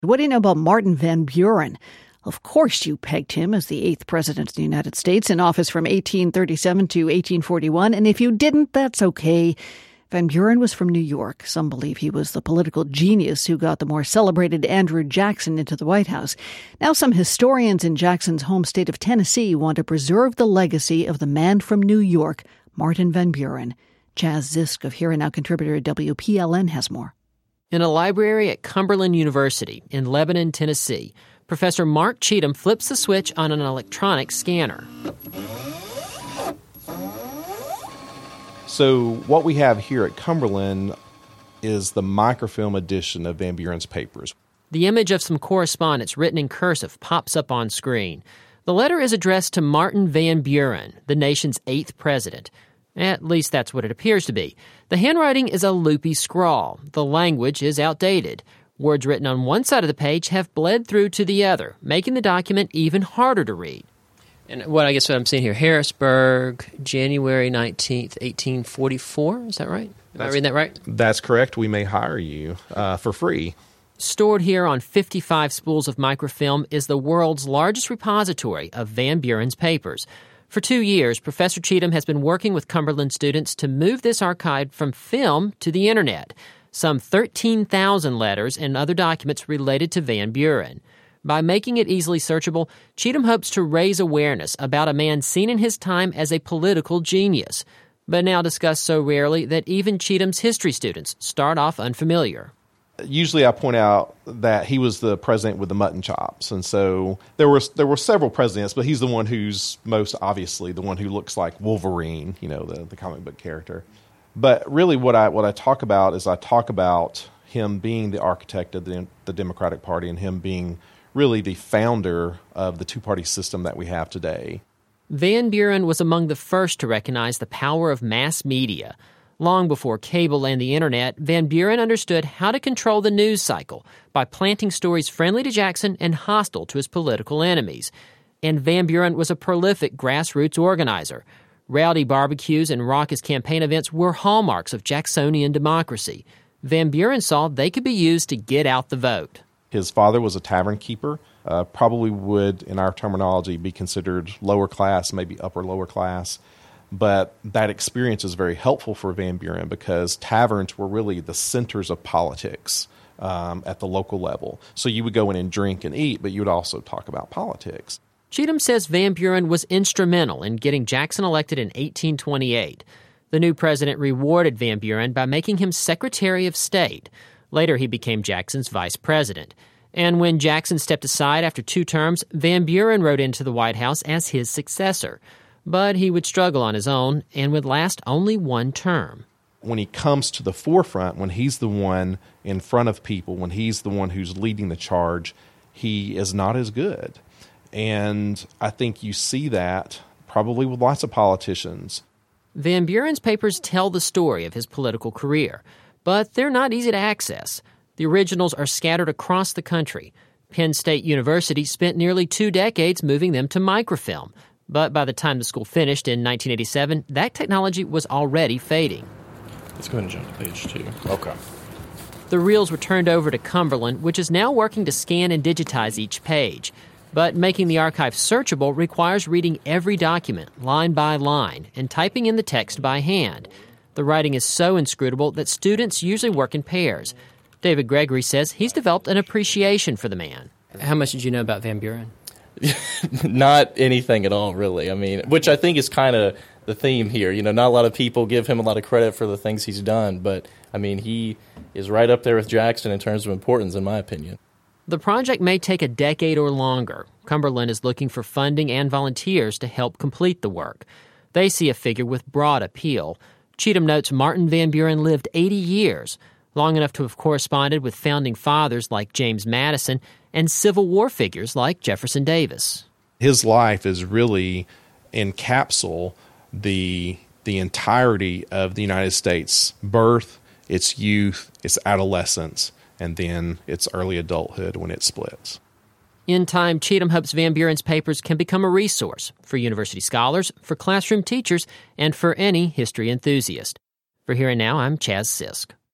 What do you know about Martin Van Buren? Of course you pegged him as the 8th president of the United States, in office from 1837 to 1841, and if you didn't, that's okay. Van Buren was from New York. Some believe he was the political genius who got the more celebrated Andrew Jackson into the White House. Now some historians in Jackson's home state of Tennessee want to preserve the legacy of the man from New York, Martin Van Buren. Chaz Zisk of Here and Now contributor at WPLN has more. In a library at Cumberland University in Lebanon, Tennessee, Professor Mark Cheatham flips the switch on an electronic scanner. So what we have here at Cumberland is the microfilm edition of Van Buren's papers. The image of some correspondence written in cursive pops up on screen. The letter is addressed to Martin Van Buren, the nation's 8th president. At least that's what it appears to be. The handwriting is a loopy scrawl. The language is outdated. Words written on one side of the page have bled through to the other, making the document even harder to read. And what I'm seeing here, Harrisburg, January 19th, 1844, is that right? Am I reading that right? That's correct. We may hire you for free. Stored here on 55 spools of microfilm is the world's largest repository of Van Buren's papers. For 2 years, Professor Cheatham has been working with Cumberland students to move this archive from film to the Internet. Some 13,000 letters and other documents related to Van Buren. By making it easily searchable, Cheatham hopes to raise awareness about a man seen in his time as a political genius, but now discussed so rarely that even Cheatham's history students start off unfamiliar. Usually I point out that he was the president with the mutton chops, and so there were several presidents, but he's the one who's most obviously the one who looks like Wolverine, the comic book character. But really what I talk about is I talk about him being the architect of the Democratic Party and him being really the founder of the two-party system that we have today. Van Buren was among the first to recognize the power of mass media. Long before cable and the Internet, Van Buren understood how to control the news cycle by planting stories friendly to Jackson and hostile to his political enemies. And Van Buren was a prolific grassroots organizer. Rowdy barbecues and raucous campaign events were hallmarks of Jacksonian democracy. Van Buren saw they could be used to get out the vote. His father was a tavern keeper, probably would, in our terminology, be considered lower class, maybe upper lower class. But that experience is very helpful for Van Buren because taverns were really the centers of politics at the local level. So you would go in and drink and eat, but you would also talk about politics. Cheatham says Van Buren was instrumental in getting Jackson elected in 1828. The new president rewarded Van Buren by making him Secretary of State. Later, he became Jackson's vice president. And when Jackson stepped aside after 2 terms, Van Buren rode into the White House as his successor. But he would struggle on his own and would last only 1 term. When he comes to the forefront, when he's the one in front of people, when he's the one who's leading the charge, he is not as good. And I think you see that probably with lots of politicians. Van Buren's papers tell the story of his political career, but they're not easy to access. The originals are scattered across the country. Penn State University spent nearly 2 decades moving them to microfilm. But by the time the school finished in 1987, that technology was already fading. Let's go ahead and jump to page 2. Okay. The reels were turned over to Cumberland, which is now working to scan and digitize each page. But making the archive searchable requires reading every document, line by line, and typing in the text by hand. The writing is so inscrutable that students usually work in pairs. David Gregory says he's developed an appreciation for the man. How much did you know about Van Buren? Not anything at all, really. I mean, which I think is kind of the theme here. Not a lot of people give him a lot of credit for the things he's done, but, I mean, he is right up there with Jackson in terms of importance, in my opinion. The project may take a decade or longer. Cumberland is looking for funding and volunteers to help complete the work. They see a figure with broad appeal. Cheatham notes Martin Van Buren lived 80 years, long enough to have corresponded with founding fathers like James Madison and Civil War figures like Jefferson Davis. His life is really encapsulates the entirety of the United States birth, its youth, its adolescence, and then its early adulthood when it splits. In time, Cheatham hopes Van Buren's papers can become a resource for university scholars, for classroom teachers, and for any history enthusiast. For Here and Now, I'm Chaz Zisk.